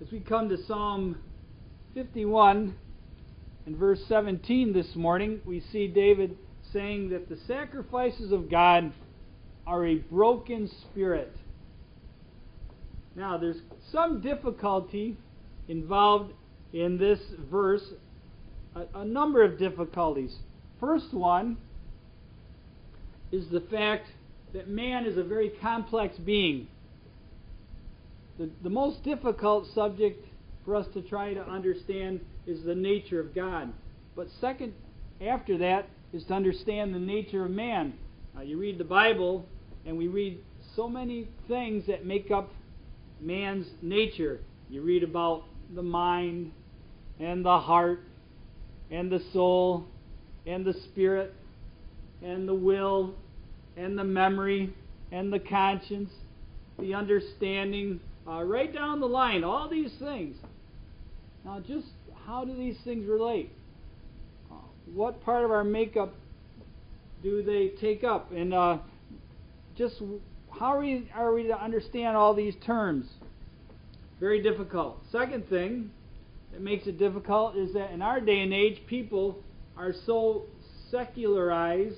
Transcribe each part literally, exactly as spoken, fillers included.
As we come to Psalm fifty-one and verse seventeen this morning, we see David saying that the sacrifices of God are a broken spirit. Now, there's some difficulty involved in this verse, a, a number of difficulties. First one is the fact that man is a very complex being. The, the most difficult subject for us to try to understand is the nature of God. But second, after that, is to understand the nature of man. Uh, you read the Bible, and we read so many things that make up man's nature. You read about the mind, and the heart, and the soul, and the spirit, and the will, and the memory, and the conscience, the understanding, uh, right down the line, all these things. Now, just how do these things relate? Uh, what part of our makeup do they take up? And uh, just how are we, are we to understand all these terms? Very difficult. Second thing that makes it difficult is that in our day and age, people are so secularized,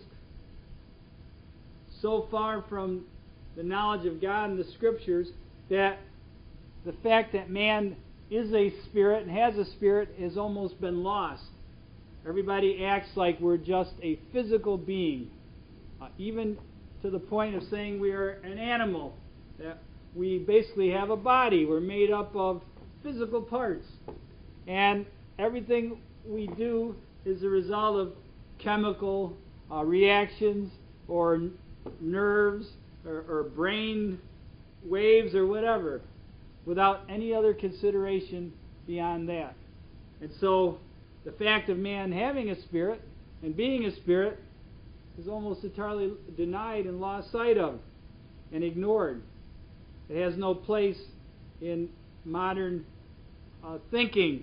so far from the knowledge of God and the Scriptures, that the fact that man is a spirit and has a spirit has almost been lost. Everybody acts like we're just a physical being, uh, even to the point of saying we are an animal, that we basically have a body. We're made up of physical parts, and everything we do is a result of chemical uh, reactions or n- nerves or, or brain waves or whatever, without any other consideration beyond that. And so the fact of man having a spirit and being a spirit is almost entirely denied and lost sight of and ignored. It has no place in modern uh, thinking.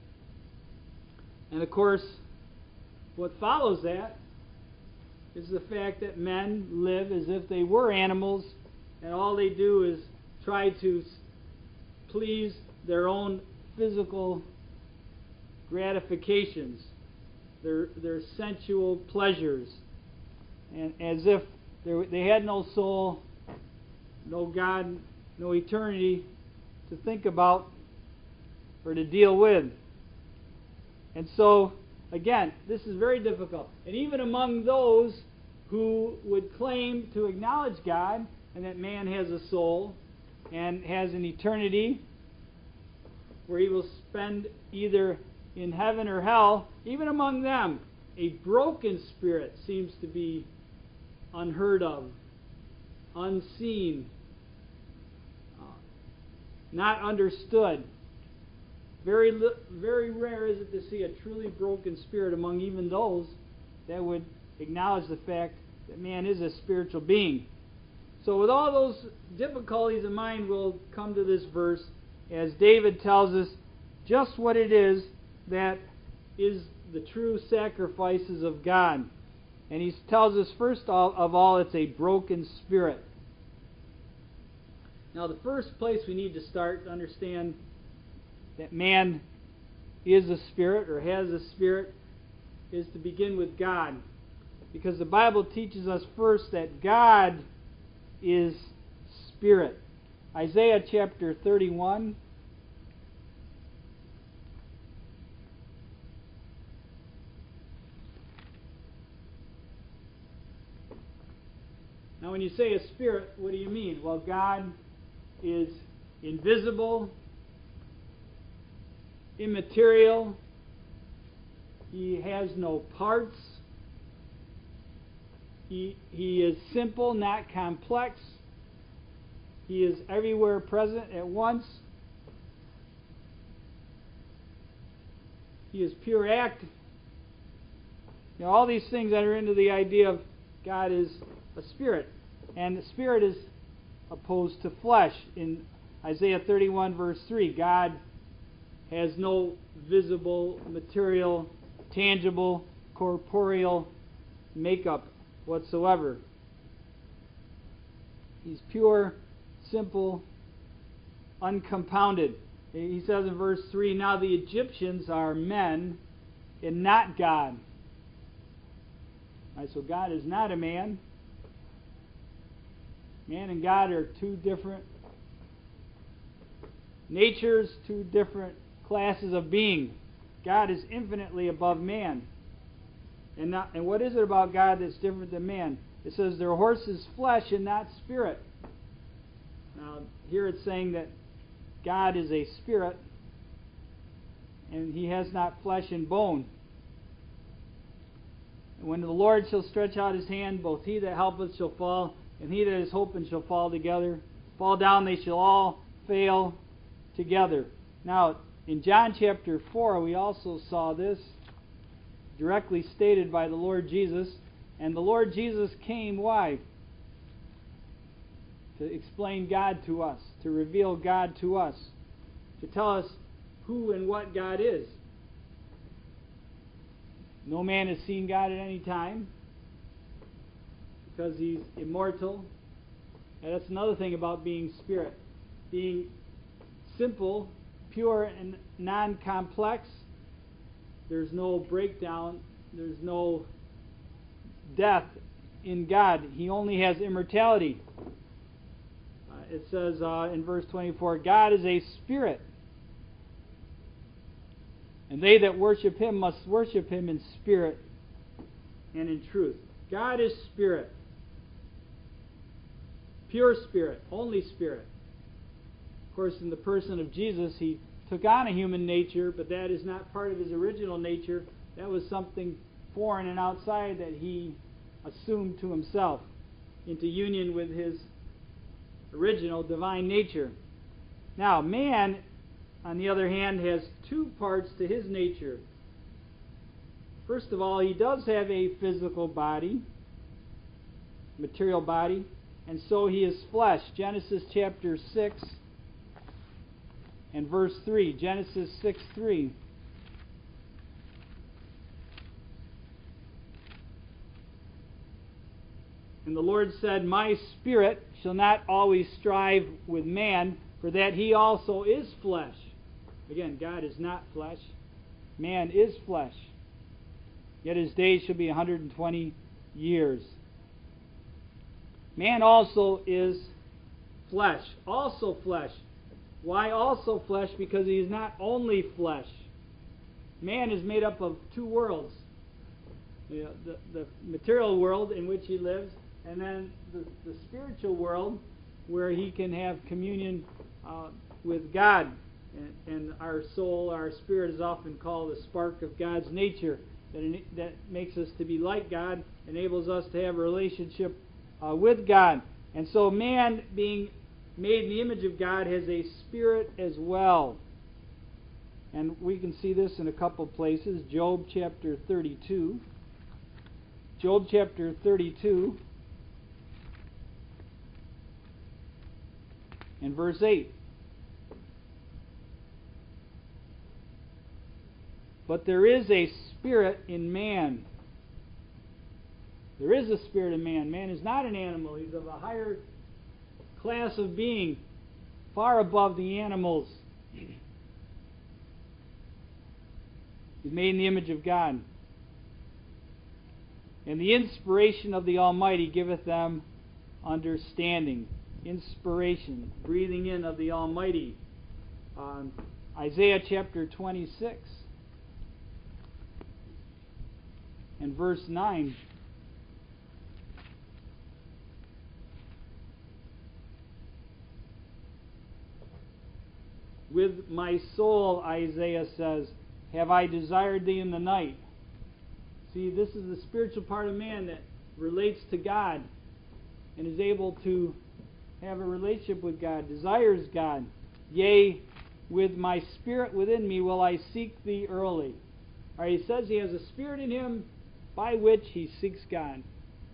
And of course, what follows that is the fact that men live as if they were animals, and all they do is try to please their own physical gratifications, their their sensual pleasures, and as if they had no soul, no God, no eternity to think about or to deal with. And so, again, this is very difficult. And even among those who would claim to acknowledge God and that man has a soul and has an eternity where he will spend either in heaven or hell, even among them, a broken spirit seems to be unheard of, unseen, uh, not understood. Very, li- very rare is it to see a truly broken spirit among even those that would acknowledge the fact that man is a spiritual being. So with all those difficulties in mind, we'll come to this verse as David tells us just what it is that is the true sacrifices of God. And he tells us first of all, it's a broken spirit. Now, the first place we need to start to understand that man is a spirit or has a spirit is to begin with God. Because the Bible teaches us first that God is spirit. Isaiah chapter thirty-one. Now, when you say a spirit, what do you mean? Well, God is invisible, immaterial. He has no parts. He, he is simple, not complex. He is everywhere present at once. He is pure act. You know, all these things enter into the idea of God is a spirit. And the spirit is opposed to flesh. In Isaiah thirty-one verse three, God has no visible, material, tangible, corporeal makeup whatsoever. He's pure, simple, uncompounded. He says in verse three, now the Egyptians are men and not God. All right, so God is not a man. Man and God are two different natures, two different classes of being. God is infinitely above man. And, not, and what is it about God that's different than man? It says their horse is flesh and not spirit. Now, here it's saying that God is a spirit, and He has not flesh and bone. And when the Lord shall stretch out His hand, both he that helpeth shall fall, and he that is hoping shall fall together. Fall down, they shall all fail together. Now, in John chapter four, we also saw this directly stated by the Lord Jesus. And the Lord Jesus came, why? To explain God to us, to reveal God to us, to tell us who and what God is. No man has seen God at any time because He's immortal. And that's another thing about being spirit. Being simple, pure, and non-complex. There's no breakdown. There's no death in God. He only has immortality. Uh, it says uh, in verse twenty-four, God is a spirit, and they that worship Him must worship Him in spirit and in truth. God is spirit. Pure spirit. Only spirit. Of course, in the person of Jesus, He took on a human nature, but that is not part of His original nature. That was something foreign and outside that He assumed to Himself into union with His original divine nature. Now, man, on the other hand, has two parts to his nature. First of all, he does have a physical body, material body, and so he is flesh. Genesis chapter six and verse three. Genesis six three. And the Lord said, my spirit shall not always strive with man, for that he also is flesh. Again, God is not flesh. Man is flesh. Yet his days shall be one hundred twenty years. Man also is flesh. Also flesh. Why also flesh? Because he is not only flesh. Man is made up of two worlds. You know, the, the material world in which he lives, and then the, the spiritual world where he can have communion uh, with God. And, and our soul, our spirit is often called the spark of God's nature that, that makes us to be like God, enables us to have a relationship uh, with God. And so man, being made in the image of God, has a spirit as well. And we can see this in a couple places. Job chapter thirty-two. Job chapter thirty-two and verse eight. But there is a spirit in man. There is a spirit in man. Man is not an animal. He's of a higher class of being, far above the animals. He's made in the image of God. And the inspiration of the Almighty giveth them understanding. Inspiration, breathing in of the Almighty. Um, Isaiah chapter twenty-six and verse nine. With my soul, Isaiah says, have I desired thee in the night. See, this is the spiritual part of man that relates to God and is able to have a relationship with God, desires God. Yea, with my spirit within me will I seek thee early. Or he says he has a spirit in him by which he seeks God.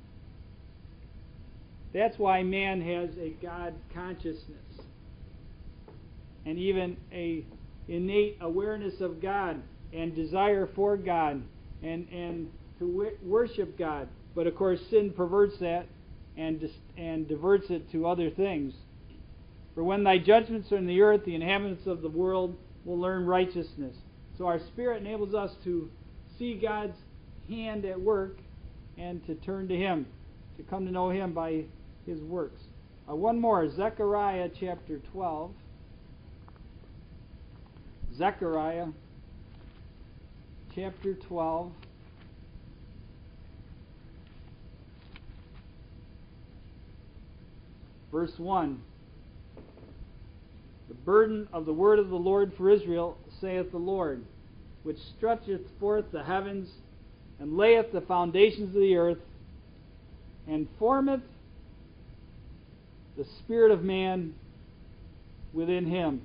That's why man has a God consciousness and even a innate awareness of God and desire for God and and to worship God. But of course sin perverts that and dis- and diverts it to other things. For when thy judgments are in the earth, the inhabitants of the world will learn righteousness. So our spirit enables us to see God's hand at work and to turn to Him, to come to know Him by His works. Uh, one more, Zechariah chapter twelve. Zechariah chapter twelve. Verse one. The burden of the word of the Lord for Israel, saith the Lord, which stretcheth forth the heavens, and layeth the foundations of the earth, and formeth the spirit of man within him.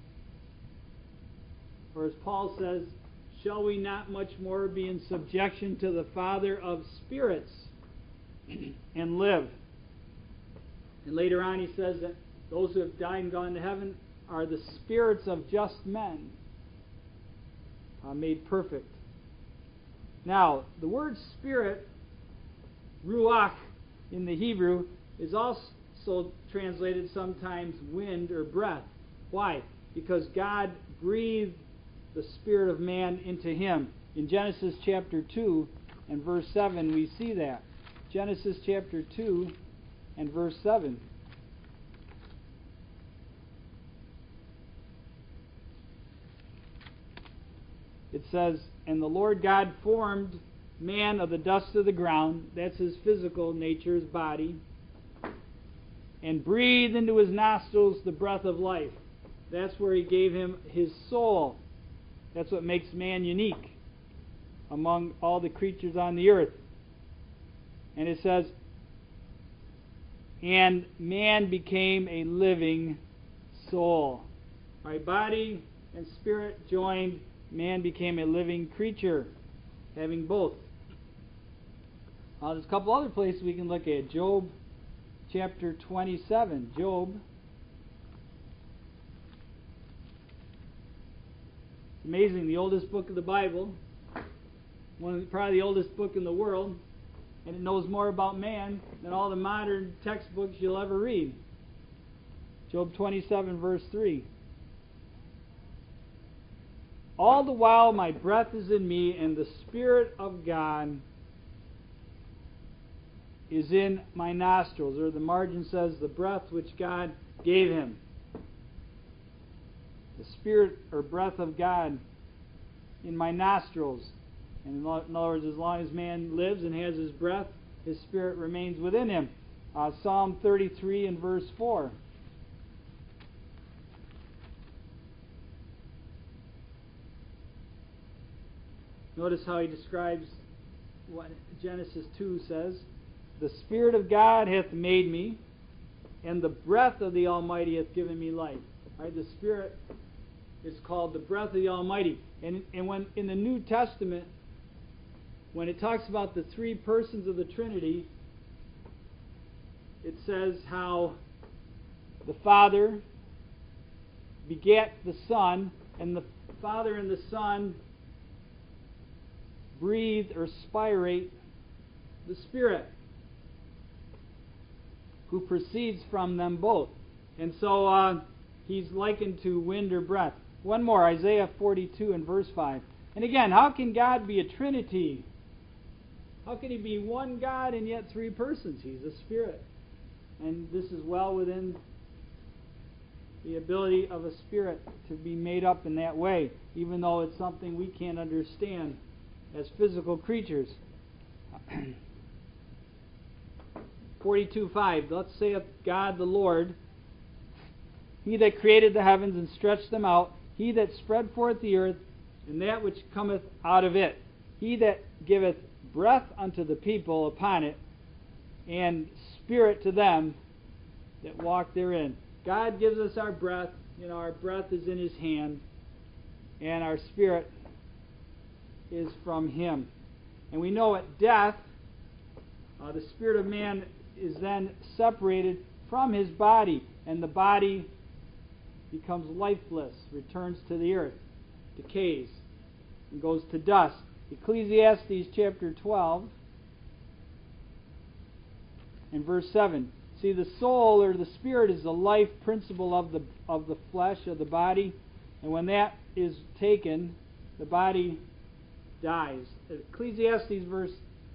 For as Paul says, shall we not much more be in subjection to the Father of spirits and live? And later on he says that those who have died and gone to heaven are the spirits of just men, uh, made perfect. Now, the word spirit, ruach in the Hebrew, is also translated sometimes wind or breath. Why? Because God breathed the spirit of man into him. In Genesis chapter two and verse seven, we see that. Genesis chapter two and verse seven. It says, and the Lord God formed man of the dust of the ground, that's his physical nature, his body, and breathed into his nostrils the breath of life. That's where he gave him his soul. That's what makes man unique among all the creatures on the earth. And it says, and man became a living soul. All right, body and spirit joined, man became a living creature, having both. Uh, there's a couple other places we can look at. Job chapter twenty-seven. Job. It's amazing, the oldest book of the Bible, one of the, probably the oldest book in the world, and it knows more about man than all the modern textbooks you'll ever read. Job twenty-seven, verse three. All the while my breath is in me, and the Spirit of God is in my nostrils. Or the margin says, the breath which God gave him. The Spirit or breath of God in my nostrils. And in other words, as long as man lives and has his breath, his spirit remains within him. Uh, Psalm thirty-three and verse four. Notice how he describes what Genesis two says. The Spirit of God hath made me, and the breath of the Almighty hath given me life. Right? The Spirit is called the breath of the Almighty. And, and when in the New Testament, when it talks about the three persons of the Trinity, it says how the Father begat the Son, and the Father and the Son breathe or spirate the Spirit, who proceeds from them both. And so uh, he's likened to wind or breath. One more, Isaiah forty-two and verse five. And again, how can God be a Trinity? How can He be one God and yet three persons? He's a Spirit. And this is well within the ability of a Spirit to be made up in that way, even though it's something we can't understand as physical creatures. forty-two five. Thus saith God the Lord, He that created the heavens and stretched them out, He that spread forth the earth, and that which cometh out of it, He that giveth breath unto the people upon it, and spirit to them that walk therein. God gives us our breath. You know, our breath is in His hand, and our spirit is from Him. And we know at death, uh, the spirit of man is then separated from his body, and the body becomes lifeless, returns to the earth, decays, and goes to dust. Ecclesiastes chapter twelve and verse seven. See, the soul or the spirit is the life principle of the of the flesh, of the body, and when that is taken, the body dies. Ecclesiastes verse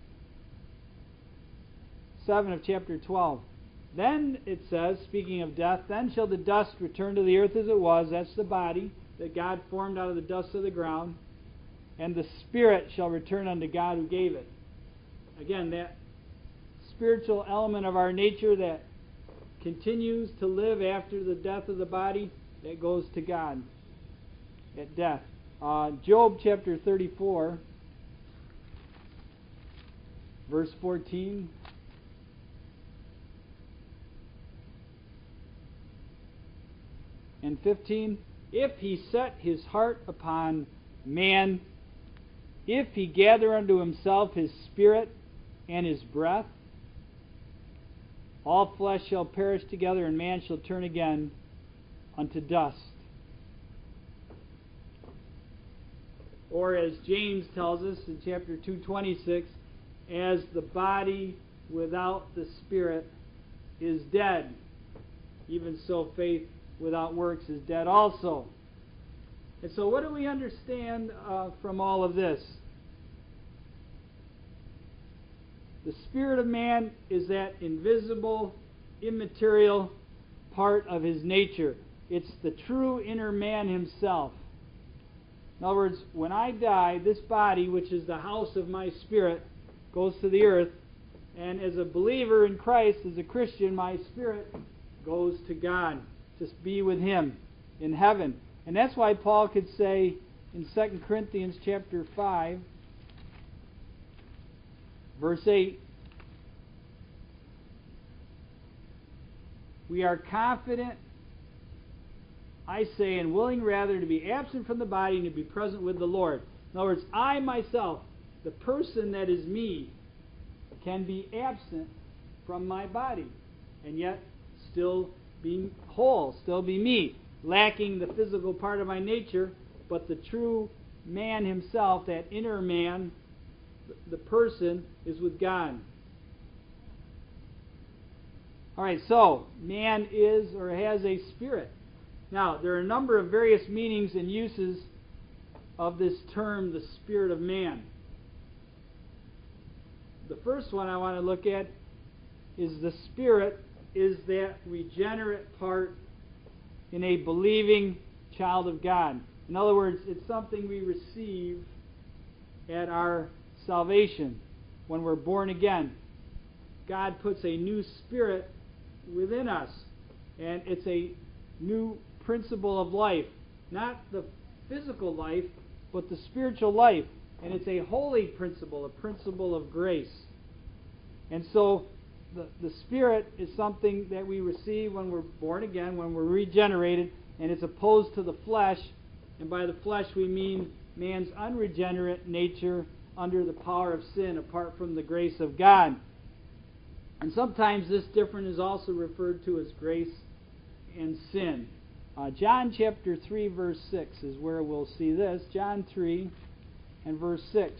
seven of chapter twelve. Then it says, speaking of death, then shall the dust return to the earth as it was. That's the body that God formed out of the dust of the ground. And the spirit shall return unto God who gave it. Again, that spiritual element of our nature that continues to live after the death of the body, that goes to God at death. Uh, Job chapter thirty-four, verse fourteen. And fifteen, if he set his heart upon man, if he gather unto himself his spirit and his breath, all flesh shall perish together, and man shall turn again unto dust. Or as James tells us in chapter two twenty-six, as the body without the spirit is dead, even so faith without works is dead also. And so what do we understand uh, from all of this? The spirit of man is that invisible, immaterial part of his nature. It's the true inner man himself. In other words, when I die, this body, which is the house of my spirit, goes to the earth. And as a believer in Christ, as a Christian, my spirit goes to God, to be with Him in heaven. And that's why Paul could say in Second Corinthians chapter five, verse eight, we are confident, I say, and willing rather to be absent from the body and to be present with the Lord. In other words, I myself, the person that is me, can be absent from my body and yet still be whole, still be me, lacking the physical part of my nature, but the true man himself, that inner man, the person, is with God. Alright, so man is or has a spirit. Now, there are a number of various meanings and uses of this term, the spirit of man. The first one I want to look at is the spirit is that regenerate part in a believing child of God. In other words, it's something we receive at our salvation when we're born again. God puts a new spirit within us, and it's a new principle of life. Not the physical life, but the spiritual life. And it's a holy principle, a principle of grace. And so the, the Spirit is something that we receive when we're born again, when we're regenerated, and it's opposed to the flesh. And by the flesh we mean man's unregenerate nature under the power of sin, apart from the grace of God. And sometimes this difference is also referred to as grace and sin. Uh, John chapter three verse six is where we'll see this. John three and verse six.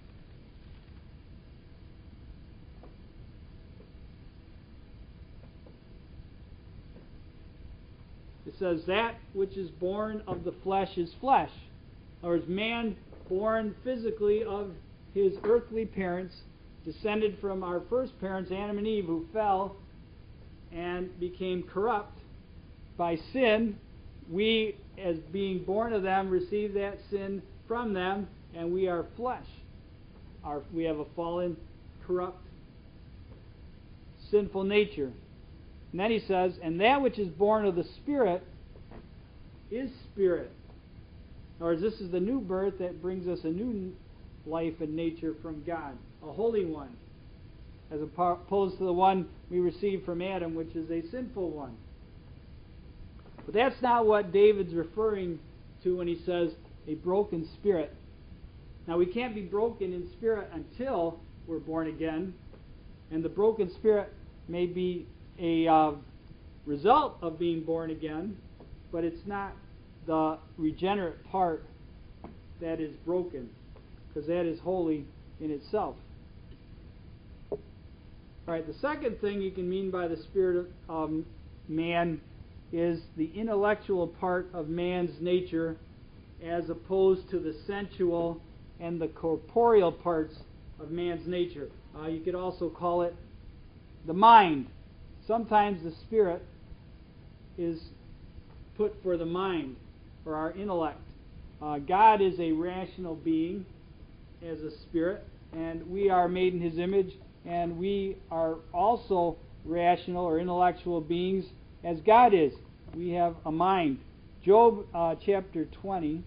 It says, that which is born of the flesh is flesh. Or is man born physically of his earthly parents, descended from our first parents, Adam and Eve, who fell and became corrupt by sin. We, as being born of them, receive that sin from them, and we are flesh. Our, we have a fallen, corrupt, sinful nature. And then he says, and that which is born of the Spirit is spirit. In other words, this is the new birth that brings us a new life and nature from God, a holy one, as opposed to the one we received from Adam, which is a sinful one. But that's not what David's referring to when he says a broken spirit. Now, we can't be broken in spirit until we're born again, and the broken spirit may be a uh, result of being born again, but it's not the regenerate part that is broken, because that is holy in itself. All All right, the second thing you can mean by the spirit of um, man is the intellectual part of man's nature as opposed to the sensual and the corporeal parts of man's nature. Uh, you could also call it the mind. Sometimes the spirit is put for the mind or our intellect. Uh, God is a rational being as a spirit, and we are made in His image, and we are also rational or intellectual beings as God is. We have a mind. Job uh, chapter twenty.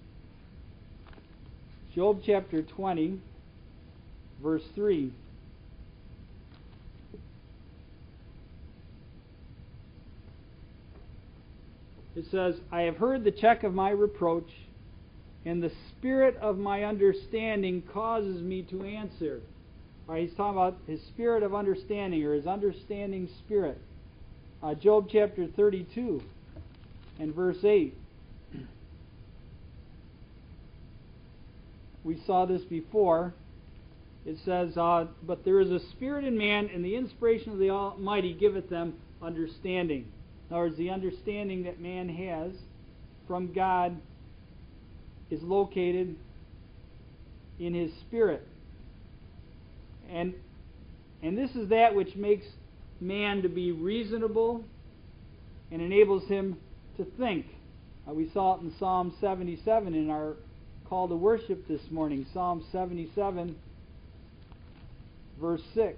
Job chapter twenty, verse three. It says, I have heard the check of my reproach, and the spirit of my understanding causes me to answer. All right, he's talking about his spirit of understanding, or his understanding spirit. Uh, Job chapter thirty-two and verse eight. We saw this before. It says, uh, but there is a spirit in man, and the inspiration of the Almighty giveth them understanding. In other words, the understanding that man has from God is located in his spirit. And and this is that which makes man to be reasonable and enables him to think. Uh, we saw it in Psalm seventy-seven in our call to worship this morning. Psalm seventy-seven, verse six.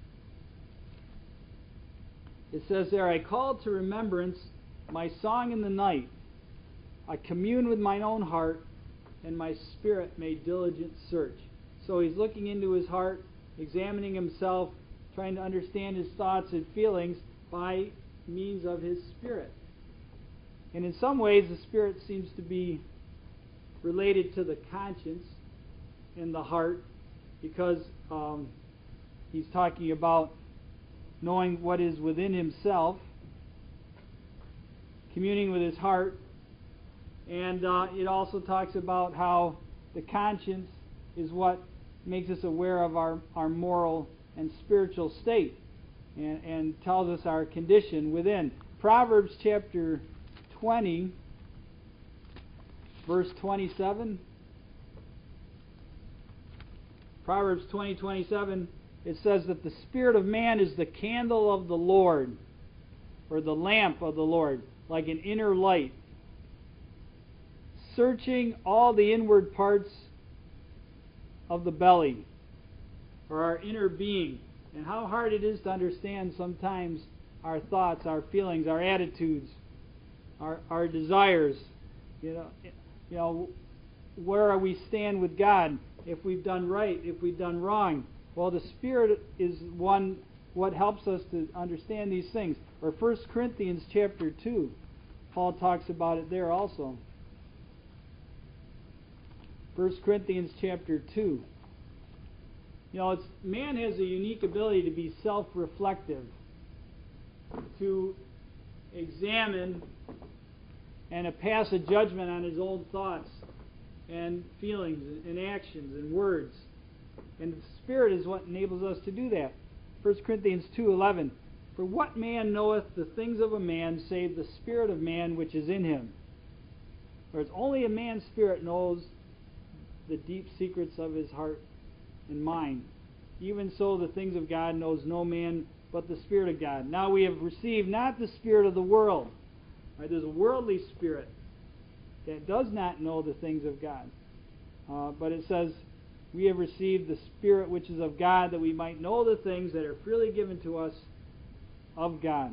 It says there, I call to remembrance my song in the night. I commune with mine own heart, and my spirit made diligent search. So he's looking into his heart, examining himself, trying to understand his thoughts and feelings by means of his spirit. And in some ways, the spirit seems to be related to the conscience and the heart, because um, he's talking about knowing what is within himself, communing with his heart, and uh, it also talks about how the conscience is what makes us aware of our, our moral and spiritual state, and, and tells us our condition within. Proverbs chapter twenty, verse twenty-seven. Proverbs twenty, twenty-seven. It says that the spirit of man is the candle of the Lord, or the lamp of the Lord, like an inner light, searching all the inward parts of the belly, or our inner being. And how hard it is to understand sometimes our thoughts, our feelings, our attitudes, our our desires. You know, you know, where we stand with God, if we've done right, if we've done wrong. Well, the Spirit is one what helps us to understand these things. Or First Corinthians chapter two, Paul talks about it there also. First Corinthians chapter two. You know, it's, man has a unique ability to be self-reflective, to examine and to pass a judgment on his own thoughts and feelings and actions and words. And the Spirit is what enables us to do that. First Corinthians two eleven. For what man knoweth the things of a man, save the spirit of man which is in him? Whereas only a man's spirit knows the deep secrets of his heart and mind. Even so, the things of God knows no man but the Spirit of God. Now we have received not the spirit of the world. Right, there's a worldly spirit that does not know the things of God. Uh, but it says, we have received the Spirit which is of God, that we might know the things that are freely given to us of God.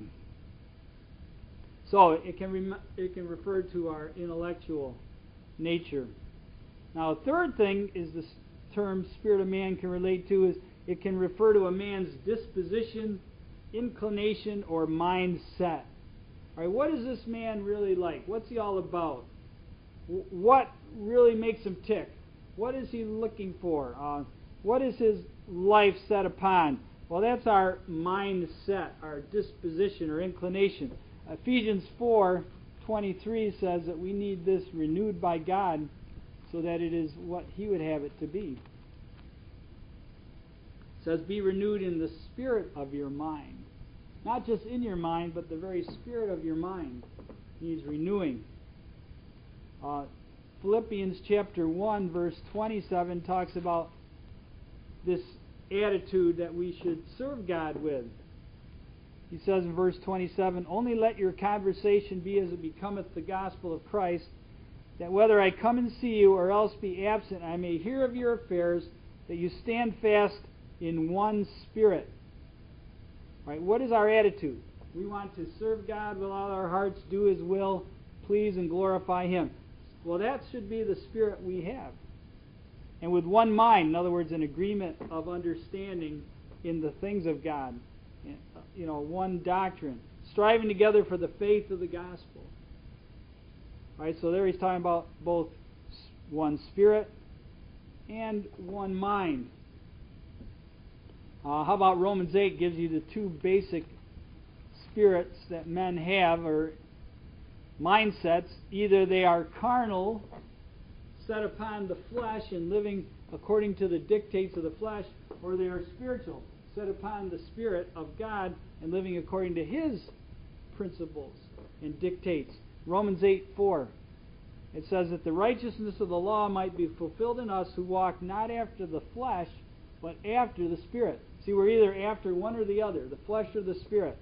So it can rem- it can refer to our intellectual nature. Now, a third thing is this term Spirit of man can relate to is it can refer to a man's disposition, inclination, or mindset. All right, what is this man really like? What's he all about? W- what really makes him tick? What is he looking for? Uh, what is his life set upon? Well, that's our mindset, our disposition or inclination. Ephesians four twenty-three says that we need this renewed by God so that it is what He would have it to be. says, be renewed in the spirit of your mind. Not just in your mind, but the very spirit of your mind needs renewing. Uh, Philippians chapter one, verse twenty-seven talks about this attitude that we should serve God with. He says in verse twenty-seven, only let your conversation be as it becometh the gospel of Christ, that whether I come and see you or else be absent, I may hear of your affairs, that you stand fast in one spirit. Right? What is our attitude? We want to serve God with all our hearts, do His will, please and glorify Him. Well, that should be the spirit we have. And with one mind, in other words, an agreement of understanding in the things of God. You know, one doctrine. Striving together for the faith of the gospel. Right? So there he's talking about both one spirit and one mind. Uh, how about Romans eight gives you the two basic spirits that men have, or mindsets. Either they are carnal, set upon the flesh and living according to the dictates of the flesh, or they are spiritual, set upon the Spirit of God and living according to His principles and dictates. Romans eight four. It says that the righteousness of the law might be fulfilled in us who walk not after the flesh, but after the Spirit. See, we're either after one or the other, the flesh or the Spirit.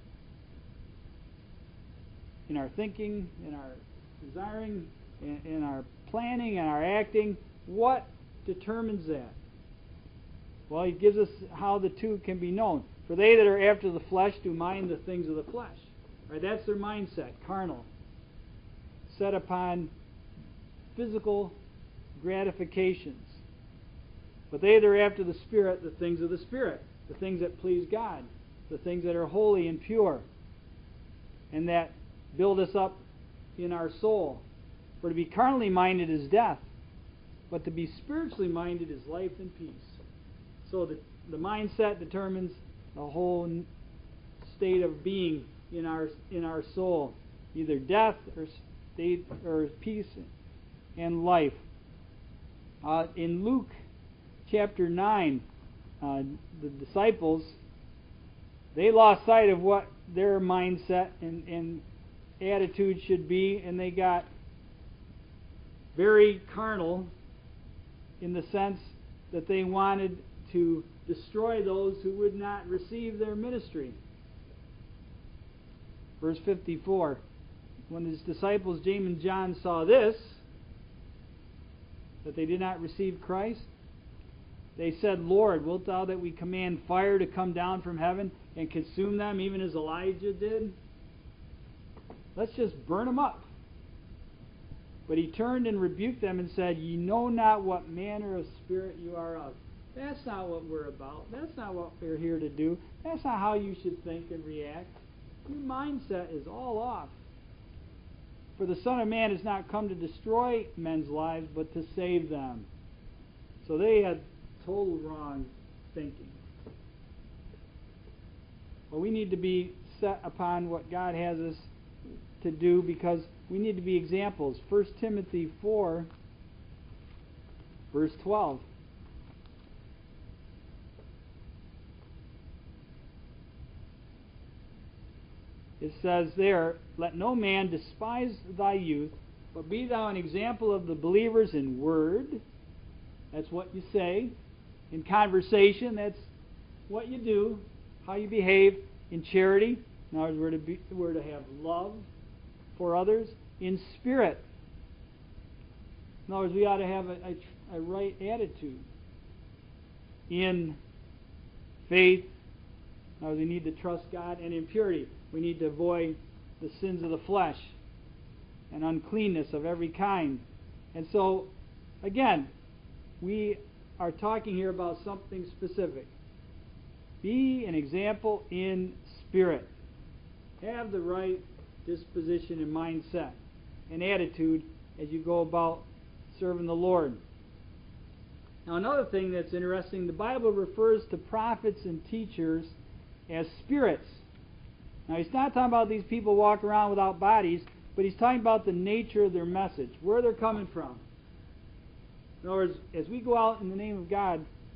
In our thinking, in our desiring, in, in our planning, and our acting, what determines that? Well, he gives us how the two can be known. For they that are after the flesh do mind the things of the flesh. Right? That's their mindset, carnal. Set upon physical gratifications. But they that are after the Spirit, the things of the Spirit, the things that please God, the things that are holy and pure, and that build us up in our soul. For to be carnally minded is death, but to be spiritually minded is life and peace. So the, the mindset determines the whole state of being in our in our soul, either death or state or peace and life. Uh, in Luke chapter nine, uh, the disciples, they lost sight of what their mindset and, and attitude should be, and they got very carnal in the sense that they wanted to destroy those who would not receive their ministry. Verse fifty-four, when his disciples James and John saw this, that they did not receive Christ, they said, Lord, wilt thou that we command fire to come down from heaven and consume them, even as Elijah did? Let's just burn them up. But he turned and rebuked them and said, Ye know not what manner of spirit you are of. That's not what we're about. That's not what we're here to do. That's not how you should think and react. Your mindset is all off. For the Son of Man has not come to destroy men's lives, but to save them. So they had total wrong thinking. Well, we need to be set upon what God has us to do, because we need to be examples. First Timothy four, verse twelve. It says there, Let no man despise thy youth, but be thou an example of the believers in word. That's what you say. In conversation, that's what you do, how you behave. In charity, in other words, we're to, be, we're to have love for others. In spirit, in other words, we ought to have a, a, a right attitude. In faith, in other words, we need to trust God. And in purity, we need to avoid the sins of the flesh and uncleanness of every kind. And so, again, we are talking here about something specific. Be an example in spirit. Have the right disposition and mindset and attitude as you go about serving the Lord. Now, another thing that's interesting, the Bible refers to prophets and teachers as spirits. Now, he's not talking about these people walking around without bodies, but he's talking about the nature of their message, where they're coming from. In other words, as we go out in the name of God,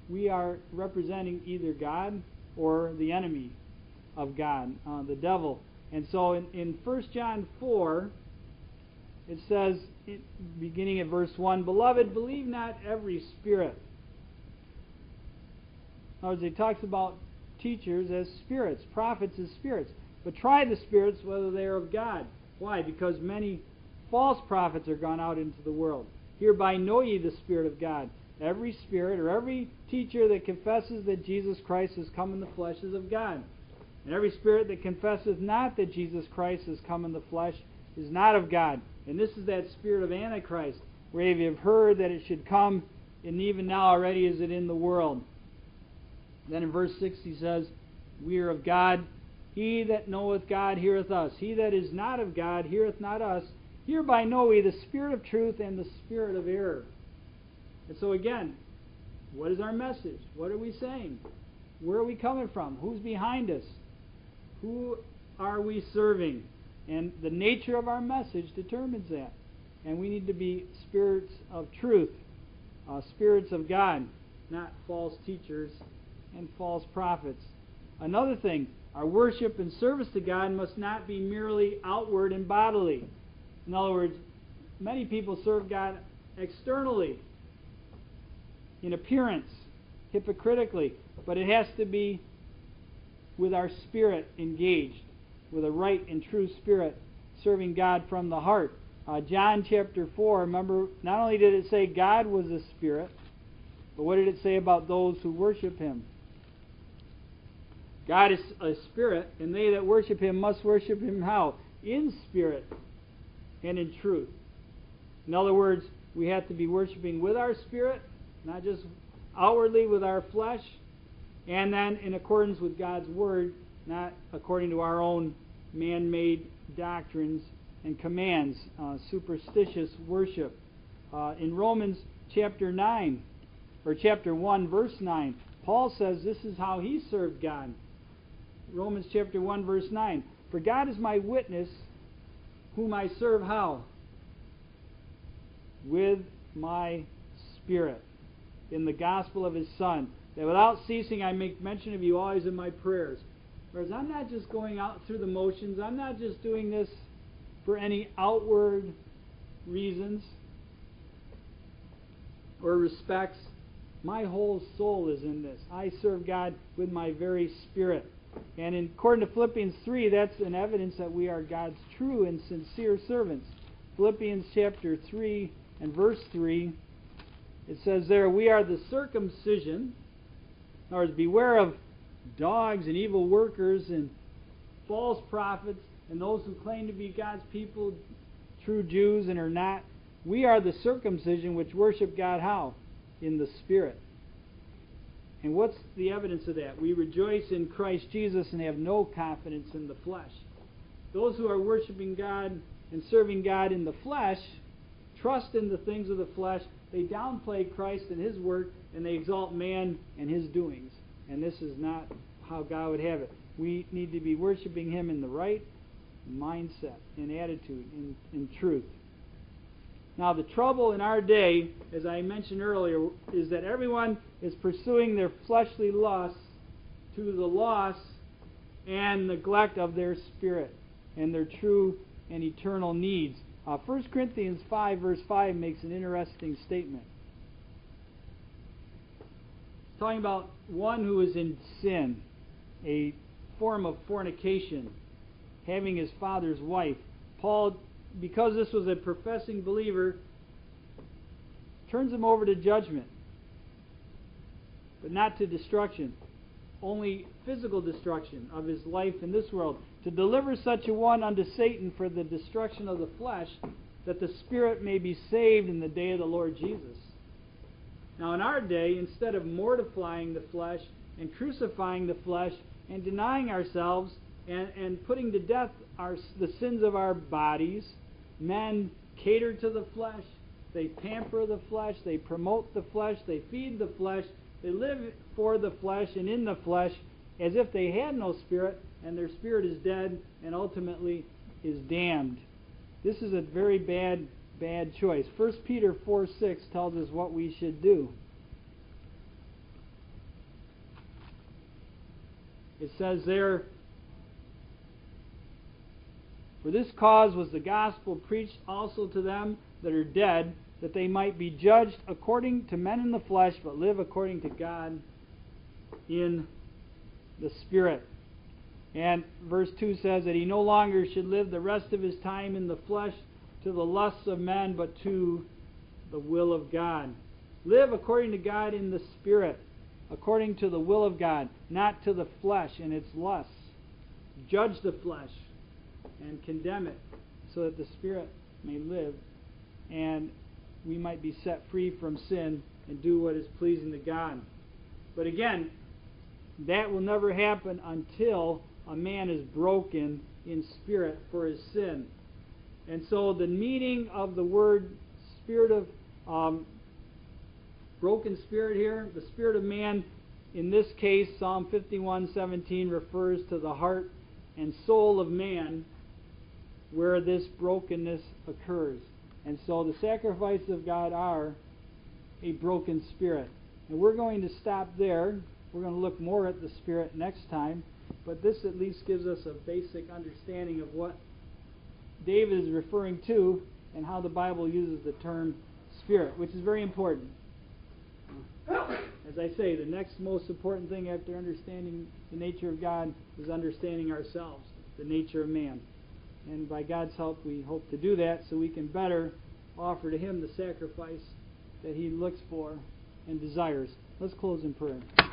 we are representing either God or the enemy of God, uh, the devil. And so in, in First John four, it says, it, beginning at verse one, Beloved, believe not every spirit. In other words, it talks about teachers as spirits, prophets as spirits. But try the spirits whether they are of God. Why? Because many false prophets are gone out into the world. Hereby know ye the Spirit of God. Every spirit or every teacher that confesses that Jesus Christ has come in the flesh is of God. And every spirit that confesseth not that Jesus Christ has come in the flesh is not of God. And this is that spirit of Antichrist, where you have heard that it should come, and even now already is it in the world. Then in verse six he says, We are of God. He that knoweth God heareth us. He that is not of God heareth not us. Hereby know we the spirit of truth and the spirit of error. And so again, what is our message? What are we saying? Where are we coming from? Who's behind us? Who are we serving? And the nature of our message determines that. And we need to be spirits of truth, uh, spirits of God, not false teachers and false prophets. Another thing, our worship and service to God must not be merely outward and bodily. In other words, many people serve God externally, in appearance, hypocritically, but it has to be with our spirit engaged, with a right and true spirit, serving God from the heart. Uh, John chapter four, remember, not only did it say God was a spirit, but what did it say about those who worship Him? God is a spirit, and they that worship Him must worship Him how? In spirit and in truth. In other words, we have to be worshiping with our spirit, not just outwardly with our flesh, and then in accordance with God's Word, not according to our own man-made doctrines and commands, uh, superstitious worship. Uh, in Romans chapter nine, or chapter one, verse nine, Paul says this is how he served God. Romans chapter one, verse nine, For God is my witness, whom I serve how? With my spirit, in the gospel of His Son, that without ceasing I make mention of you always in my prayers. Whereas I'm not just going out through the motions, I'm not just doing this for any outward reasons or respects. My whole soul is in this. I serve God with my very spirit. And in, according to Philippians three, that's an evidence that we are God's true and sincere servants. Philippians chapter three and verse three, it says there, We are the circumcision. In other words, beware of dogs and evil workers and false prophets and those who claim to be God's people, true Jews, and are not. We are the circumcision which worship God how? In the Spirit. And what's the evidence of that? We rejoice in Christ Jesus and have no confidence in the flesh. Those who are worshiping God and serving God in the flesh trust in the things of the flesh. They downplay Christ and His work, and they exalt man and his doings. And this is not how God would have it. We need to be worshiping Him in the right mindset, in attitude, in, in truth. Now, the trouble in our day, as I mentioned earlier, is that everyone is pursuing their fleshly lusts to the loss and neglect of their spirit and their true and eternal needs. Uh, First Corinthians five, verse five makes an interesting statement. It's talking about one who is in sin, a form of fornication, having his father's wife. Paul, because this was a professing believer, turns him over to judgment, but not to destruction, only physical destruction of his life in this world, to deliver such a one unto Satan for the destruction of the flesh, that the spirit may be saved in the day of the Lord Jesus. Now in our day, instead of mortifying the flesh and crucifying the flesh and denying ourselves and, and putting to death our, the sins of our bodies, men cater to the flesh, they pamper the flesh, they promote the flesh, they feed the flesh, they live for the flesh and in the flesh as if they had no spirit, and their spirit is dead and ultimately is damned. This is a very bad, bad choice. First Peter four six tells us what we should do. It says there, "For this cause was the gospel preached also to them that are dead, that they might be judged according to men in the flesh, but live according to God in the Spirit." And verse two says that he no longer should live the rest of his time in the flesh to the lusts of men, but to the will of God. Live according to God in the Spirit, according to the will of God, not to the flesh and its lusts. Judge the flesh and condemn it, so that the Spirit may live and we might be set free from sin and do what is pleasing to God. But again, that will never happen until a man is broken in spirit for his sin. And so the meaning of the word spirit of um, broken spirit here, the spirit of man, in this case, Psalm fifty-one seventeen refers to the heart and soul of man where this brokenness occurs. And so the sacrifices of God are a broken spirit. And we're going to stop there. We're going to look more at the Spirit next time, but this at least gives us a basic understanding of what David is referring to and how the Bible uses the term Spirit, which is very important. As I say, the next most important thing after understanding the nature of God is understanding ourselves, the nature of man. And by God's help, we hope to do that so we can better offer to Him the sacrifice that He looks for and desires. Let's close in prayer.